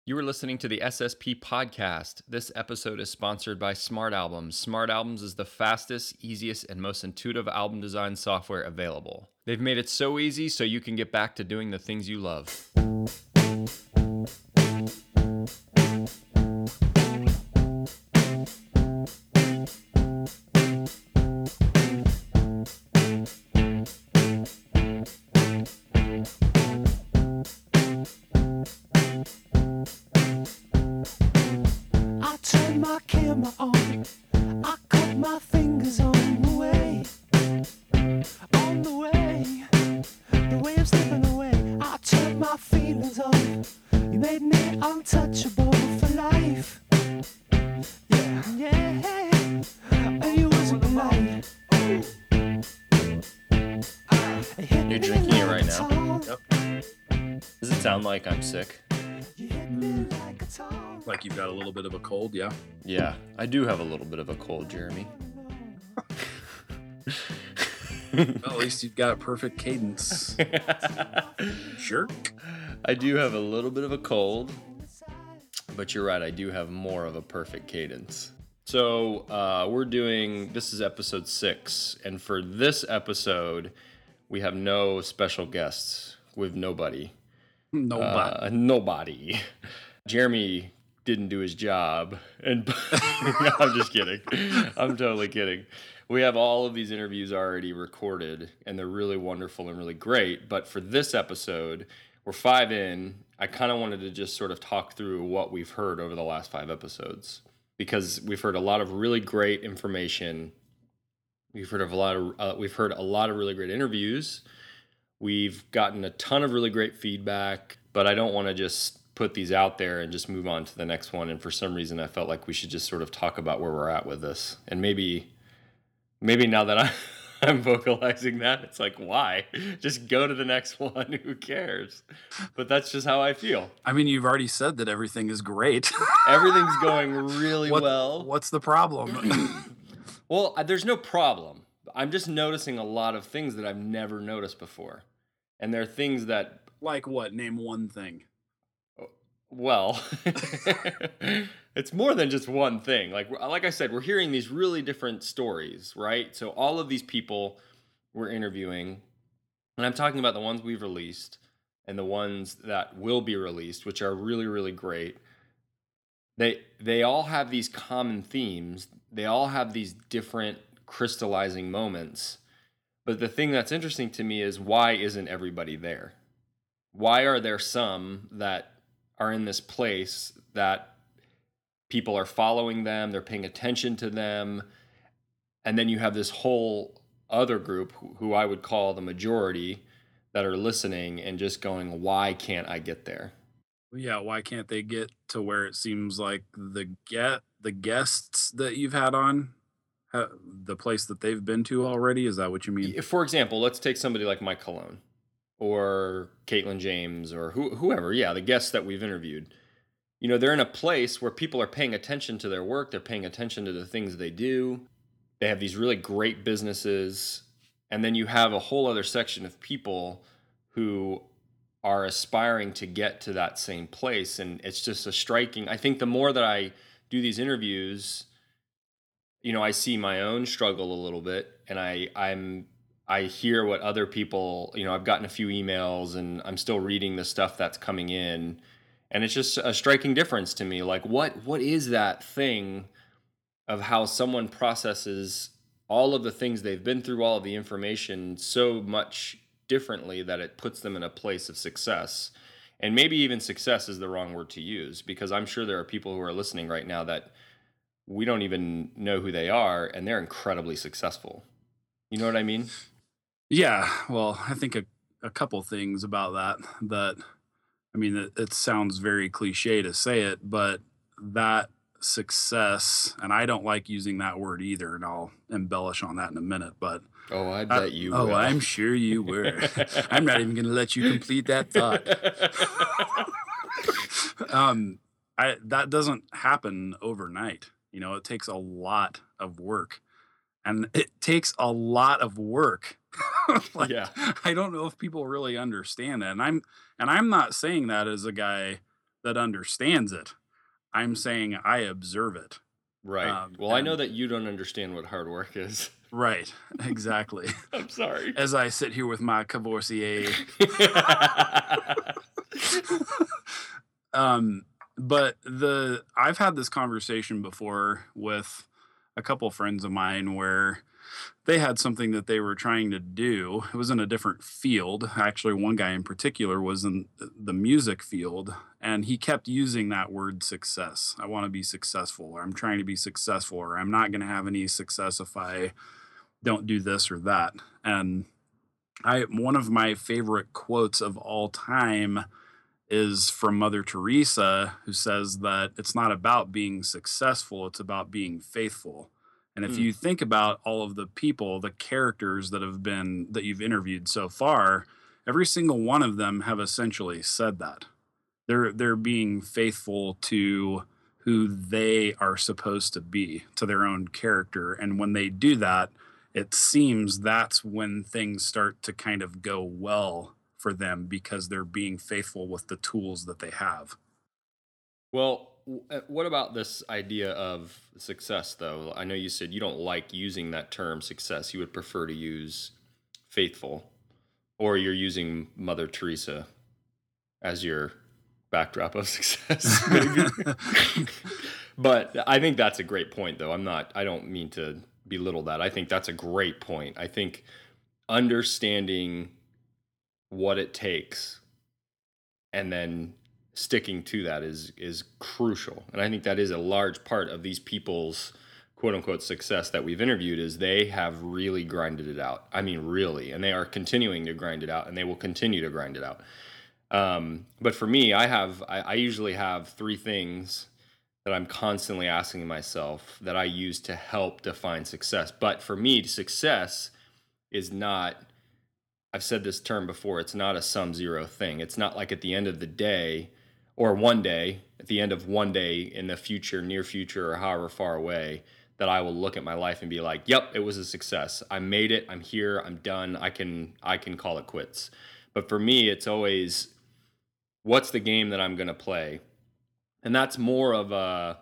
You are listening to the SSP podcast. This episode is sponsored by Smart Albums. Smart Albums is the fastest, easiest, and most intuitive album design software available. They've made it so easy so you can get back to doing the things you love. You're drinking it right now? Yep. Does it sound like I'm sick? Like you've got a little bit of a cold, yeah? Yeah, I do have a little bit of a cold, Jeremy. Well, at least you've got perfect cadence. Sure. I do have a little bit of a cold, but you're right, I do have more of a perfect cadence. So this is episode 6, and for this episode, we have no special guests with nobody. Nobody. Jeremy didn't do his job, and no, I'm just kidding. I'm totally kidding. We have all of these interviews already recorded, and they're really wonderful and really great. But for this episode, we're 5 in. I kind of wanted to just sort of talk through what we've heard over the last 5 episodes, because we've heard a lot of really great information. We've heard a lot of really great interviews. We've gotten a ton of really great feedback, but I don't want to just put these out there and just move on to the next one. And for some reason, I felt like we should just sort of talk about where we're at with this. And maybe now that I'm vocalizing that, it's like, why? Just go to the next one. Who cares? But that's just how I feel. I mean, you've already said that everything is great. Everything's going really well. What's the problem? Well, there's no problem. I'm just noticing a lot of things that I've never noticed before. And there are things that... Like what? Name one thing. Well, it's more than just one thing. Like I said, we're hearing these really different stories, right? So all of these people we're interviewing, and I'm talking about the ones we've released and the ones that will be released, which are really, really great. They all have these common themes. They all have these different crystallizing moments. But the thing that's interesting to me is, why isn't everybody there? Why are there some that are in this place that people are following them, they're paying attention to them, and then you have this whole other group who I would call the majority that are listening and just going, why can't I get there? Yeah, why can't they get to where it seems like the guests that you've had on, the place that they've been to already? Is that what you mean? For example, let's take somebody like Mike Cologne or Caitlin James or whoever. Yeah, the guests that we've interviewed. You know, they're in a place where people are paying attention to their work. They're paying attention to the things they do. They have these really great businesses. And then you have a whole other section of people who are aspiring to get to that same place. And it's just I think the more that I do these interviews, you know, I see my own struggle a little bit, and I hear what other people, you know, I've gotten a few emails and I'm still reading the stuff that's coming in, and it's just a striking difference to me. Like, what is that thing of how someone processes all of the things they've been through, all of the information so much differently that it puts them in a place of success? And maybe even success is the wrong word to use, because I'm sure there are people who are listening right now that we don't even know who they are, and they're incredibly successful. You know what I mean? Yeah, well, I think a couple things about that, I mean, it sounds very cliche to say it, but that success, and I don't like using that word either, and I'll embellish on that in a minute, but Oh, I bet you will. I'm sure you were. I'm not even going to let you complete that thought. That doesn't happen overnight. You know, it takes a lot of work, and it takes a lot of work. Yeah. I don't know if people really understand that. And I'm not saying that as a guy that understands it. I'm saying I observe it. Right. Well, I know And that you don't understand what hard work is. right, exactly. I'm sorry. As I sit here with my Cavoursier. Um, but I've had this conversation before with a couple friends of mine where they had something that they were trying to do. It was in a different field. Actually, one guy in particular was in the music field, and he kept using that word success. I want to be successful, or I'm trying to be successful, or I'm not going to have any success if I don't do this or that. And I one of my favorite quotes of all time is from Mother Teresa, who says that it's not about being successful, it's about being faithful. And if Mm. you think about all of the people, the characters that you've interviewed so far, every single one of them have essentially said that. They're being faithful to who they are supposed to be, to their own character. And when they do that, it seems that's when things start to kind of go well for them because they're being faithful with the tools that they have. Well, what about this idea of success, though? I know you said you don't like using that term success. You would prefer to use faithful, or you're using Mother Teresa as your backdrop of success, maybe. But I think that's a great point, though. I don't mean to belittle that. I think that's a great point. I think understanding what it takes and then sticking to that is crucial. And I think that is a large part of these people's quote unquote success that we've interviewed is they have really grinded it out. I mean, really, and they are continuing to grind it out, and they will continue to grind it out. But for me, I usually have three things that I'm constantly asking myself that I use to help define success. But for me, success is not, I've said this term before, it's not a sum zero thing. It's not like at the end of the day or one day, at the end of one day in the future, near future, or however far away, that I will look at my life and be like, yep, it was a success. I made it. I'm here. I'm done. I can call it quits. But for me, it's always what's the game that I'm going to play? And that's more of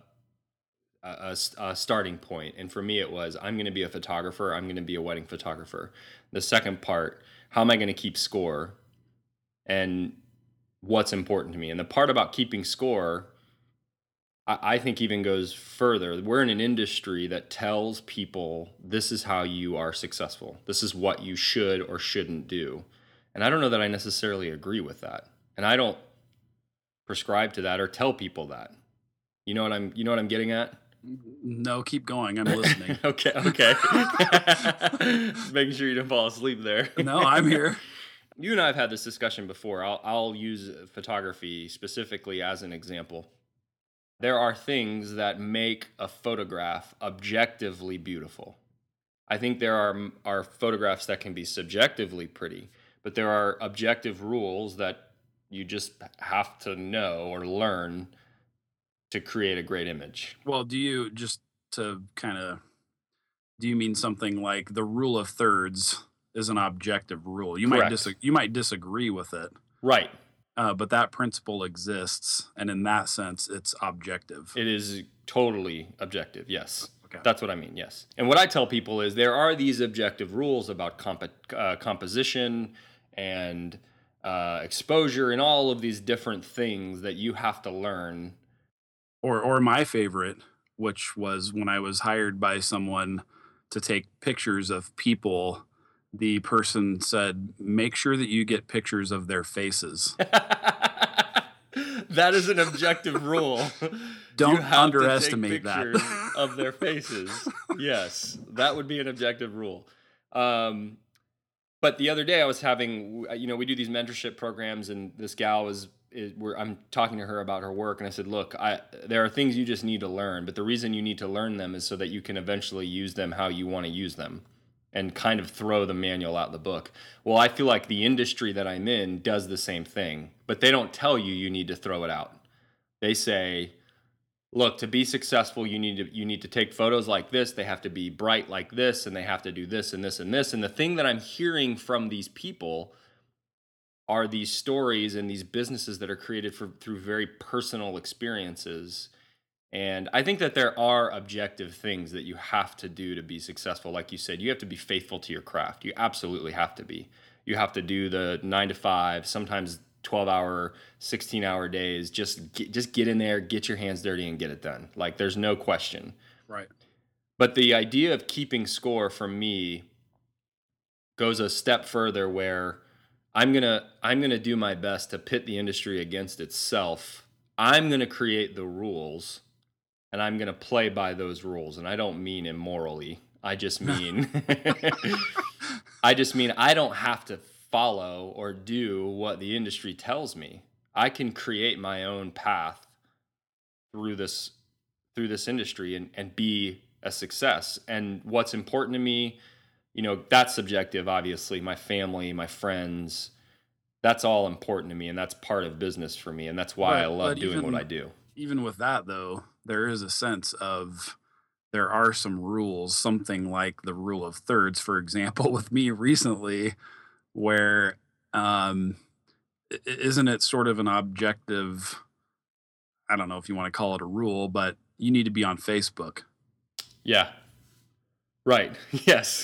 a starting point. And for me, it was I'm going to be a photographer. I'm going to be a wedding photographer. The second part, how am I going to keep score? And what's important to me? And the part about keeping score, I think even goes further. We're in an industry that tells people this is how you are successful. This is what you should or shouldn't do. And I don't know that I necessarily agree with that. And I don't prescribe to that or tell people that. You know what I'm getting at? No, keep going. I'm listening. Okay, okay. Just making sure you don't fall asleep there. No, I'm here. You and I have had this discussion before. I'll use photography specifically as an example. There are things that make a photograph objectively beautiful. I think there are photographs that can be subjectively pretty, but there are objective rules that you just have to know or learn to create a great image. Well, do you just to kind of do you mean something like the rule of thirds is an objective rule? Correct. You might disagree with it, Right. but that principle exists, and in that sense, it's objective. It is totally objective. Yes. Okay. That's what I mean. Yes. And what I tell people is there are these objective rules about composition and exposure and all of these different things that you have to learn. Or my favorite, which was when I was hired by someone to take pictures of people, the person said, "Make sure that you get pictures of their faces. That is an objective rule. You Don't have to take underestimate that." pictures of their faces. Yes, that would be an objective rule. Um, but the other day I was having, we do these mentorship programs, and this gal where I'm talking to her about her work, and I said, look, there are things you just need to learn, but the reason you need to learn them is so that you can eventually use them how you want to use them, and kind of throw the manual out the book. Well, I feel like the industry that I'm in does the same thing, but they don't tell you you need to throw it out. They say, look, to be successful, you need to take photos like this. They have to be bright like this, and they have to do this and this and this. And the thing that I'm hearing from these people are these stories and these businesses that are created through very personal experiences. And I think that there are objective things that you have to do to be successful. Like you said, you have to be faithful to your craft. You absolutely have to be. You have to do the 9 to 5, sometimes 12-hour, 16-hour days. Just get in there, get your hands dirty, and get it done. Like there's no question. Right. But the idea of keeping score for me goes a step further, where I'm gonna do my best to pit the industry against itself. I'm gonna create the rules, and I'm gonna play by those rules. And I don't mean immorally. I just mean I don't have to follow or do what the industry tells me. I can create my own path through this industry, and be a success. And what's important to me, that's subjective, obviously. My family, my friends, that's all important to me, and that's part of business for me, and that's why I But love doing what I do. even with that though, there is a sense of there are some rules, something like the rule of thirds, for example, with me recently, where um, isn't it sort of an objective? I don't know if you want to call it a rule, but you need to be on Facebook. Yeah. Right. Yes.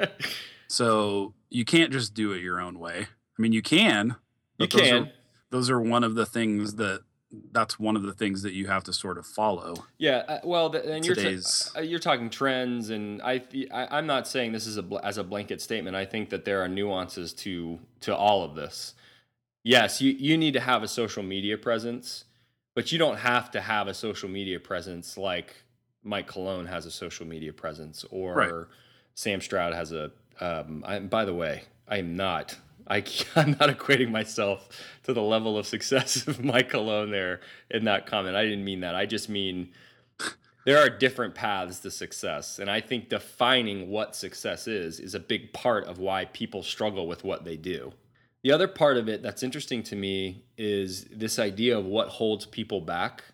So you can't just do it your own way. I mean, you can, You but can. those are one of the things that's one of the things that you have to sort of follow Yeah, well, and today's. you're talking trends, and I'm not saying this is as a blanket statement. I think that there are nuances to all of this. Yes, you need to have a social media presence, but you don't have to have a social media presence like Mike Cologne has a social media presence, Right. or Sam Stroud has a. By the way, I'm not. I'm not equating myself to the level of success of Mike Cologne there in that comment. I didn't mean that. I just mean there are different paths to success. And I think defining what success is a big part of why people struggle with what they do. The other part of it that's interesting to me is this idea of what holds people back.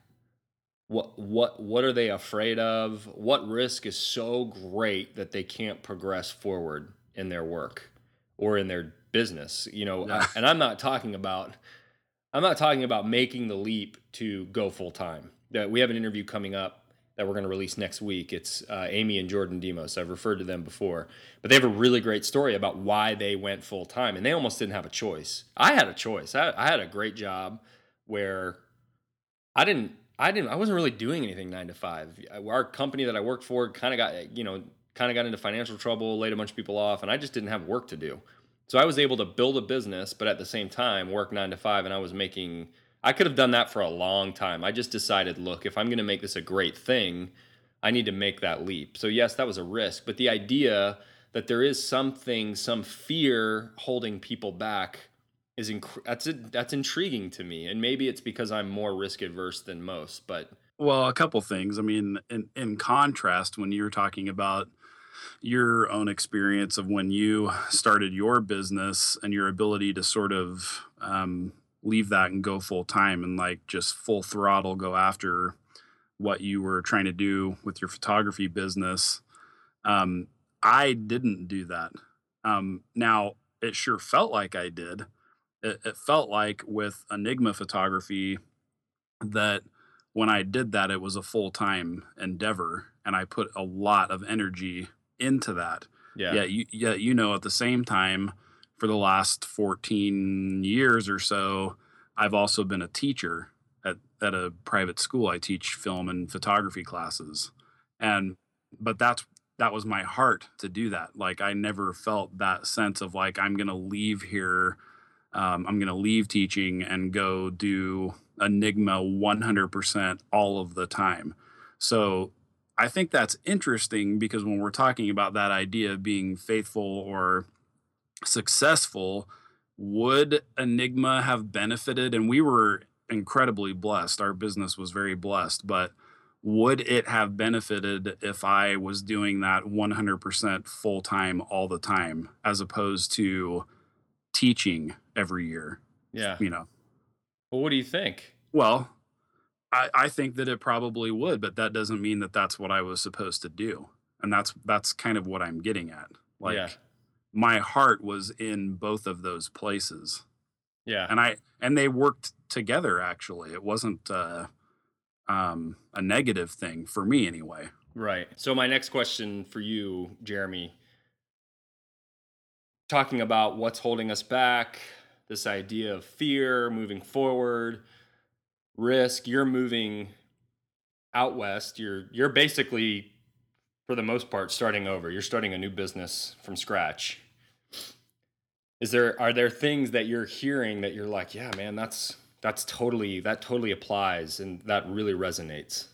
What are they afraid of? What risk is so great that they can't progress forward in their work or in their business? Yeah. And I'm not talking about making the leap to go full time. That we have an interview coming up that we're going to release next week. It's Amy and Jordan Demos. I've referred to them before, but they have a really great story about why they went full time, and they almost didn't have a choice. I had a choice. I had a great job where I wasn't really doing anything 9 to 5. Our company that I worked for kind of got into financial trouble, laid a bunch of people off, and I just didn't have work to do. So I was able to build a business, but at the same time work 9 to 5, and I could have done that for a long time. I just decided, look, if I'm going to make this a great thing, I need to make that leap. So yes, that was a risk, but the idea that there is some fear holding people back that's intriguing to me. And maybe it's because I'm more risk adverse than most, but Well, a couple things. I mean, in contrast, when you're talking about your own experience of when you started your business and your ability to sort of leave that and go full time and like just full throttle go after what you were trying to do with your photography business. Um, I didn't do that. Now, it sure felt like I did. It felt like with Enigma Photography that when I did that, it was a full time endeavor, and I put a lot of energy into that. yeah. Yet at the same time, for the last 14 years or so, I've also been a teacher at a private school. I teach film and photography classes, and but that was my heart to do that. Like I never felt that sense of like I'm gonna leave here. I'm gonna leave teaching and go do Enigma 100% all of the time. So I think that's interesting because when we're talking about that idea of being faithful or successful, would Enigma have benefited? And we were incredibly blessed. Our business was very blessed, but would it have benefited if I was doing that 100% full time all the time as opposed to teaching every year? Yeah. You know, Well, what do you think? well, I think that it probably would, but that doesn't mean that that's what I was supposed to do. And that's kind of what I'm getting at. Yeah. Like my heart was in both of those places. Yeah. And they worked together actually. It wasn't a negative thing for me anyway. Right. So my next question for you, Jeremy, talking about what's holding us back, this idea of fear, moving forward, risk, you're moving out west. You're basically for the most part starting over. You're starting a new business from scratch. Are there things that you're hearing that you're like, yeah, man, that totally applies and that really resonates?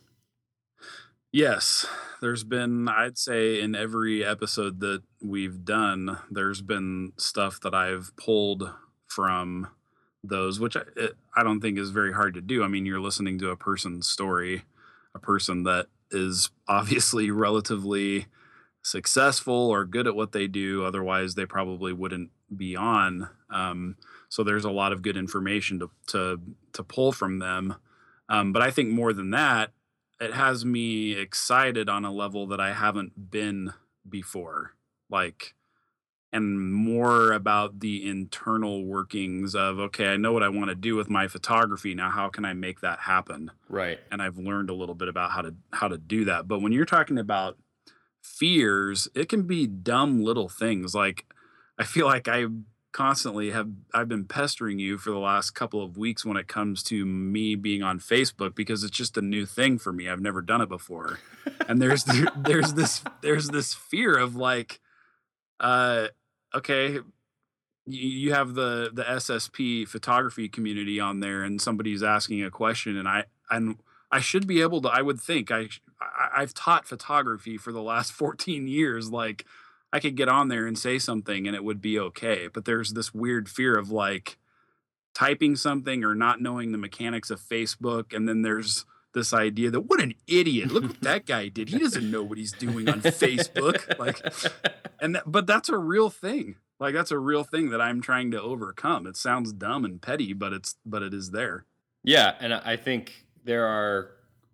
Yes, there's been, I'd say, in every episode that we've done, there's been stuff that I've pulled from those, which I don't think is very hard to do. I mean, you're listening to a person's story, a person that is obviously relatively successful or good at what they do. Otherwise, they probably wouldn't be on. So there's a lot of good information to pull from them. But I think more than that, it has me excited on a level that I haven't been before. Like, and more about the internal workings of, okay, I know what I want to do with my photography. Now, how can I make that happen? Right. And I've learned a little bit about how to do that. But when you're talking about fears, it can be dumb little things. Like, I feel like I've been pestering you for the last couple of weeks when it comes to me being on Facebook because it's just a new thing for me. I've never done it before. And there's this fear of like, uh okay, you have the SSP photography community on there and somebody's asking a question and I should be able to, I would think I've taught photography for the last 14 years. Like, I could get on there and say something and it would be okay. But there's this weird fear of like typing something or not knowing the mechanics of Facebook. And then there's this idea that what an idiot. Look what that guy did. He doesn't know what he's doing on Facebook. Like, but that's a real thing. Like, that's a real thing that I'm trying to overcome. It sounds dumb and petty, but it is there. Yeah, and I think there are,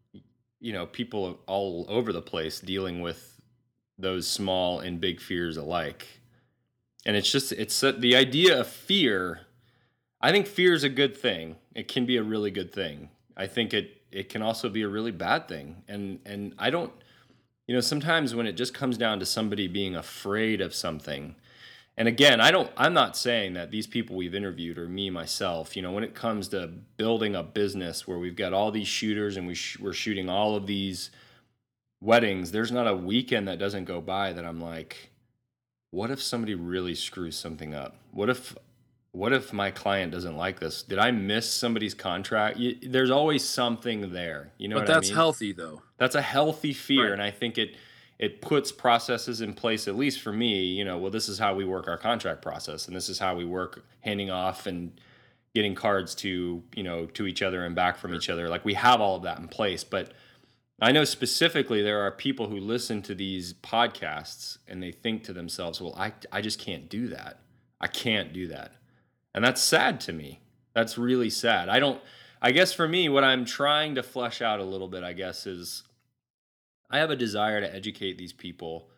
people all over the place dealing with those small and big fears alike. And the idea of fear. I think fear is a good thing. It can be a really good thing. I think it can also be a really bad thing. And I don't, sometimes when it just comes down to somebody being afraid of something. And again, I'm not saying that these people we've interviewed or me myself, when it comes to building a business where we've got all these shooters and we're shooting all of these weddings, there's not a weekend that doesn't go by that I'm like, what if somebody really screws something up? What if my client doesn't like this? Did I miss somebody's contract? There's always something there. You know But what I that's mean? healthy though. That's a healthy fear, Right. and I think it puts processes in place. At least for me, well, this is how we work our contract process, and this is how we work handing off and getting cards to each other and back from Sure. each other. Like, we have all of that in place, but I know specifically there are people who listen to these podcasts and they think to themselves, well, I just can't do that. I can't do that. And that's sad to me. That's really sad. I guess for me, what I'm trying to flesh out a little bit, I guess, is I have a desire to educate these people.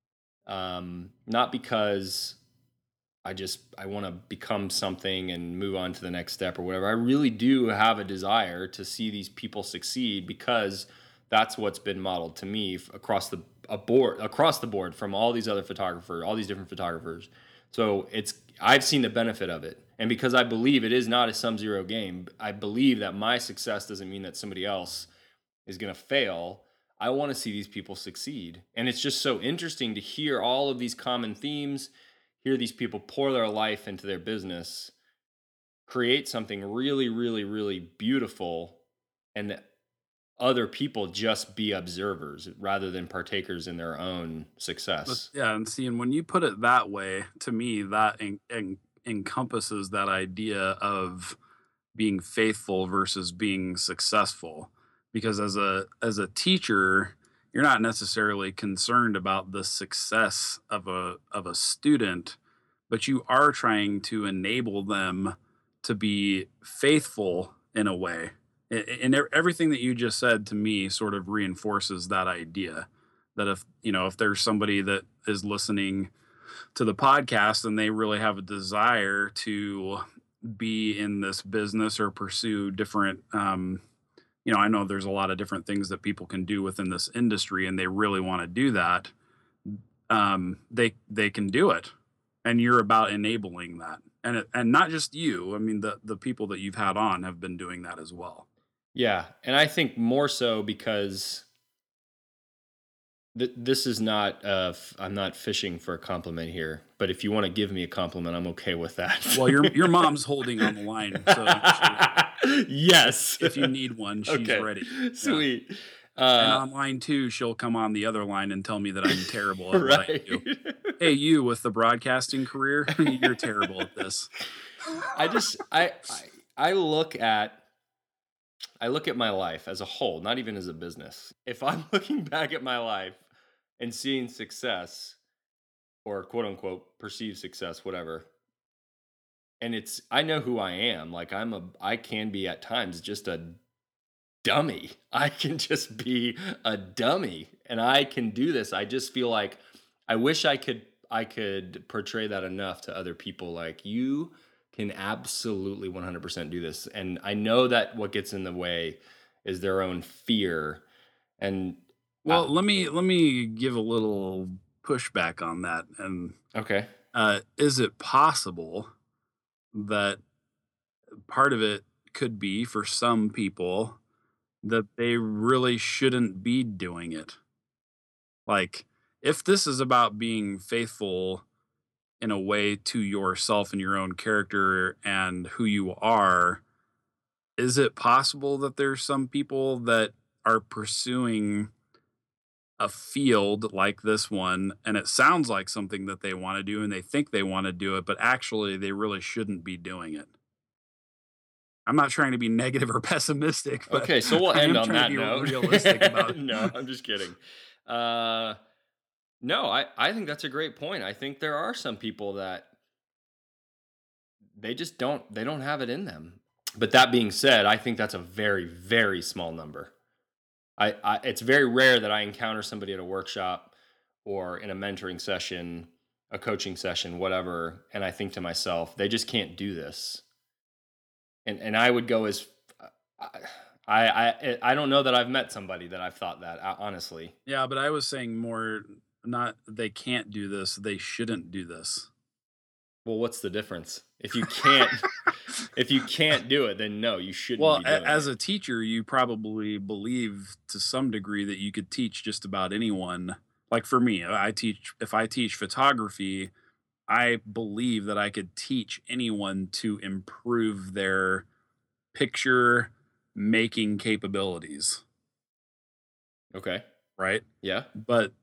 Not because I want to become something and move on to the next step or whatever. I really do have a desire to see these people succeed because that's what's been modeled to me across the board from all these other photographers, all these different photographers. So I've seen the benefit of it. And because I believe it is not a sum zero game, I believe that my success doesn't mean that somebody else is going to fail. I want to see these people succeed. And it's just so interesting to hear all of these common themes, hear these people pour their life into their business, create something really, really, really beautiful, and other people just be observers rather than partakers in their own But success. yeah, and see, and when you put it that way, to me, that encompasses that idea of being faithful versus being successful. Because as a teacher, you're not necessarily concerned about the success of a student, but you are trying to enable them to be faithful in a way. And everything that you just said to me sort of reinforces that idea that if there's somebody that is listening to the podcast and they really have a desire to be in this business or pursue different, I know there's a lot of different things that people can do within this industry and they really want to do that. They can do it, and you're about enabling that. And not just you. I mean, the people that you've had on have been doing that as well. Yeah, and I think more so because this is not. I'm not fishing for a compliment here, but if you want to give me a compliment, I'm okay with that. Well, your mom's holding on the line, so Yes. if you need one, she's Okay. ready. Yeah. Sweet. And Uh, on line 2, she'll come on the other line and tell me that I'm terrible at what I right. do. "Hey, you with the broadcasting career, you're terrible at this." I just I look at my life as a whole, not even as a business. If I'm looking back at my life and seeing success or quote unquote perceived success, whatever, and I know who I am. Like I can be at times just a dummy. I can just be a dummy and I can do this. I just feel like I wish I could portray that enough to other people like you can absolutely 100% do this. And I know that what gets in the way is their own fear and Well, let me give a little pushback on that, and, okay. is it possible that part of it could be for some people that they really shouldn't be doing it? Like, if this is about being faithful in a way to yourself and your own character and who you are, is it possible that there's some people that are pursuing a field like this one and it sounds like something that they want to do and they think they want to do it, but actually they really shouldn't be doing it? I'm not trying to be negative or pessimistic, but Okay, so we'll I end am on trying to that be note. realistic about it. No, I'm just kidding. Uh no, I think that's a great point. I think there are some people that they don't have it in them. But that being said, I think that's a very very small number. It's very rare that I encounter somebody at a workshop or in a mentoring session, a coaching session, whatever, and I think to myself, they just can't do this. And I would go as I don't know that I've met somebody that I've thought that honestly. Yeah, but I was saying more, not they can't do this, they shouldn't do this. Well, what's the difference? If you can't if you can't do it, then no, you shouldn't Well, be doing as it. a teacher, you probably believe to some degree that you could teach just about anyone. Like for me, if I teach photography, I believe that I could teach anyone to improve their picture making capabilities, Okay. right? Yeah. But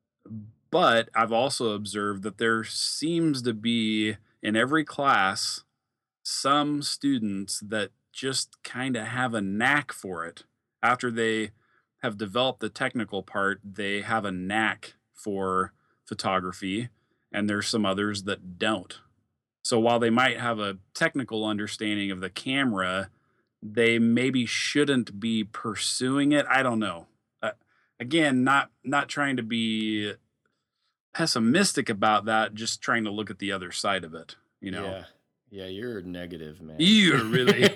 I've also observed that there seems to be in every class some students that just kind of have a knack for it. After they have developed the technical part, they have a knack for photography, and there's some others that don't. So while they might have a technical understanding of the camera, they maybe shouldn't be pursuing it. I don't know. Again, not trying to be pessimistic about that, just trying to look at the other side of it, you know. Yeah. Yeah, you're negative, man. You're really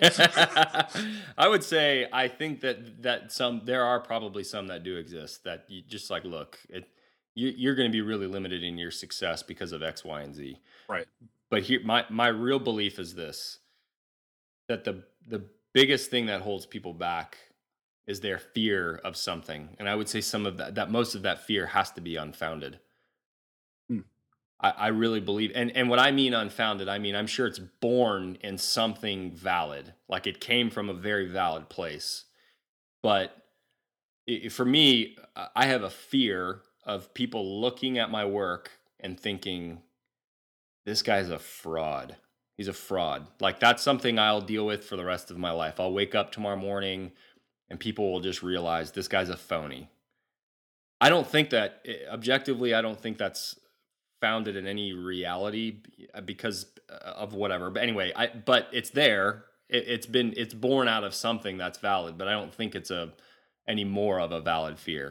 I would say I think that there are probably some that do exist that you just like look, you're going to be really limited in your success because of X, Y, and Z. right. But here my real belief is this that the biggest thing that holds people back is their fear of something. And I would say some of that most of that fear has to be unfounded. Hmm. I really believe, and what I mean unfounded, I mean I'm sure it's born in something valid, like it came from a very valid place. But for me, I have a fear of people looking at my work and thinking this guy's a fraud. He's a fraud. Like that's something I'll deal with for the rest of my life. I'll wake up tomorrow morning and people will just realize this guy's a phony. I don't think that objectively, I don't think that's founded in any reality because of whatever. But anyway, but it's there. It's born out of something that's valid, but I don't think it's a any more of a valid fear.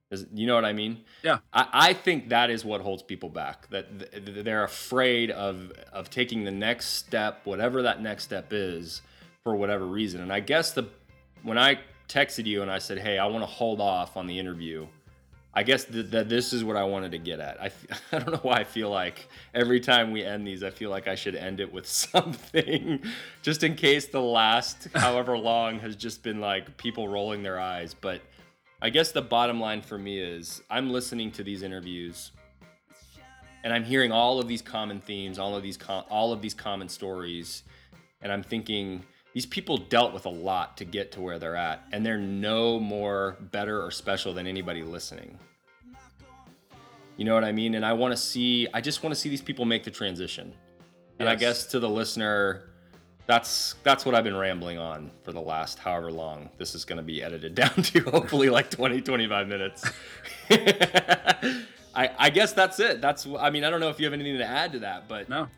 You know what I mean? Yeah. I think that is what holds people back. That they're afraid of taking the next step, whatever that next step is, for whatever reason. And I guess when I texted you and I said, "Hey, I want to hold off on the interview," I guess that this is what I wanted to get at. I don't know why I feel like every time we end these, I feel like I should end it with something, just in case the last however long has just been like people rolling their eyes. But I guess the bottom line for me is I'm listening to these interviews and I'm hearing all of these common themes, all of these common stories, and I'm thinking these people dealt with a lot to get to where they're at, and they're no more better or special than anybody listening. You know what I mean? And I just want to see these people make the transition. And yes. I guess to the listener, that's what I've been rambling on for the last however long this is going to be edited down to, hopefully like 25 minutes. I guess that's it. I don't know if you have anything to add to that, but no.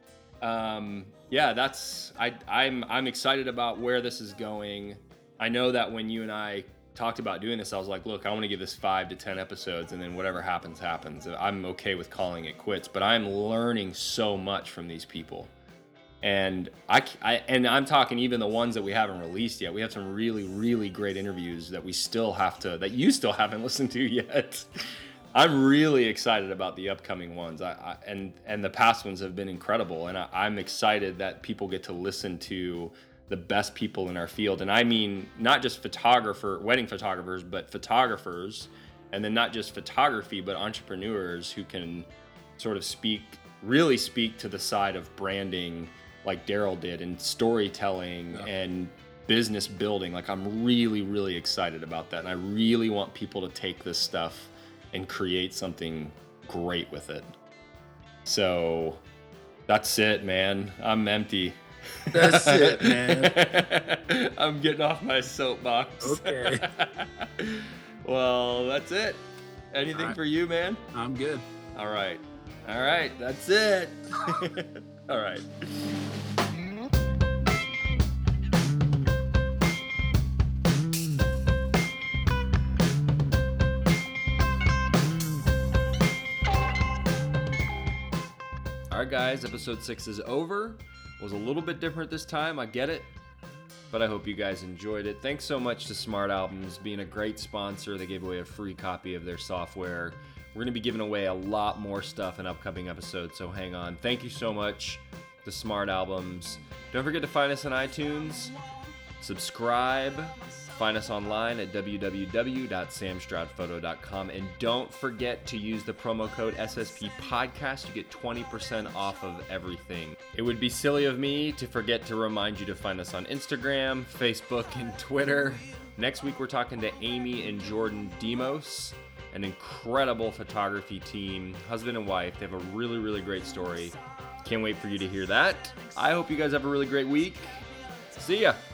Yeah, I'm excited about where this is going. I know that when you and I talked about doing this, I was like, look, I want to give this 5 to 10 episodes, and then whatever happens, happens. I'm okay with calling it quits, but I'm learning so much from these people. And I'm talking even the ones that we haven't released yet. We have some really, really great interviews that you still haven't listened to yet. I'm really excited about the upcoming ones. And the past ones have been incredible. And I'm excited that people get to listen to the best people in our field. And I mean, not just wedding photographers, but photographers. And then not just photography, but entrepreneurs who can sort of really speak to the side of branding, like Daryl did, and storytelling and business building. Like, I'm really, really excited about that. And I really want people to take this stuff and create something great with it. So that's it, man. I'm empty. That's it, man. I'm getting off my soapbox. Okay. Well, that's it. Anything for you, man? I'm good. All right. That's it. All right. All right, guys, episode 6 is over. It was a little bit different this time, I get it, but I hope you guys enjoyed it. Thanks so much to Smart Albums being a great sponsor. They gave away a free copy of their software. We're going to be giving away a lot more stuff in upcoming episodes, so hang on. Thank you so much to Smart Albums. Don't forget to find us on iTunes, subscribe, find us online at www.samstroudphoto.com, and don't forget to use the promo code SSP Podcast. You get 20% off of everything. It would be silly of me to forget to remind you to find us on Instagram, Facebook, and Twitter. Next week, we're talking to Amy and Jordan Demos, an incredible photography team, husband and wife. They have a really, really great story. Can't wait for you to hear that. I hope you guys have a really great week. See ya.